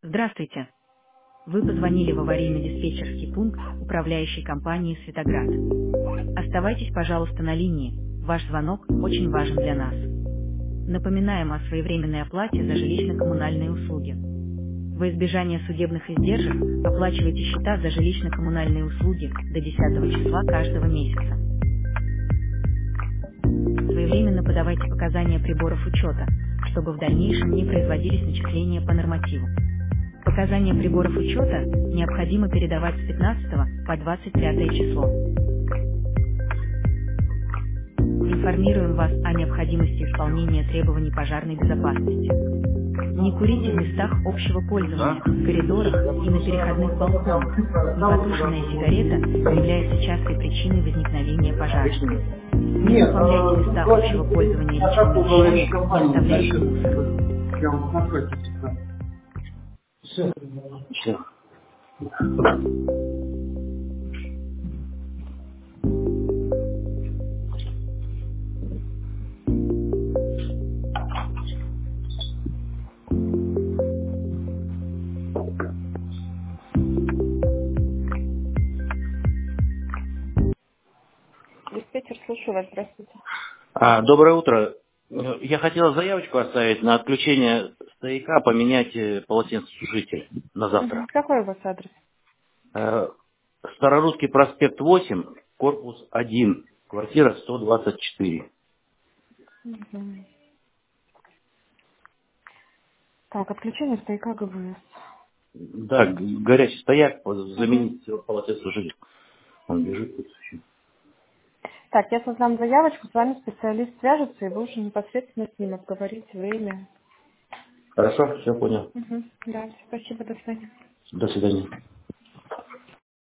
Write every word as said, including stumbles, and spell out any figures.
Здравствуйте. Вы позвонили в аварийно-диспетчерский пункт управляющей компании «Светоград». Оставайтесь, пожалуйста, на линии. Ваш звонок очень важен для нас. Напоминаем о своевременной оплате за жилищно-коммунальные услуги. Во избежание судебных издержек оплачивайте счета за жилищно-коммунальные услуги до десятого числа каждого месяца. Своевременно подавайте показания приборов учета, чтобы в дальнейшем не производились начисления по нормативу. Показания приборов учета необходимо передавать с пятнадцатого по двадцать пятое число. Информируем вас о необходимости исполнения требований пожарной безопасности. Не курите в местах общего пользования, в коридорах и на переходных балконах. Непотушенная сигарета является частой причиной возникновения пожаров. Не заполняйте места общего пользования личными вещами, не оставляйте мусор. Все. Все. Диспетчер, слушаю вас, здравствуйте. А, доброе утро. Я хотел заявочку оставить на отключение стояка, поменять э, полотенцесушитель на Угу. завтра. Какой у вас адрес? Э, Старорусский проспект восемь, корпус один, квартира сто двадцать четыре. Угу. Так, отключение стояка ГВС. Да, г- горячий стояк, вот, Угу. заменить полотенцесушитель. Он бежит тут еще. Так, я создам заявочку, с вами специалист свяжется, и вы уже непосредственно с ним обговорите время. Хорошо, все понял. Угу. Да, спасибо, до свидания. До свидания.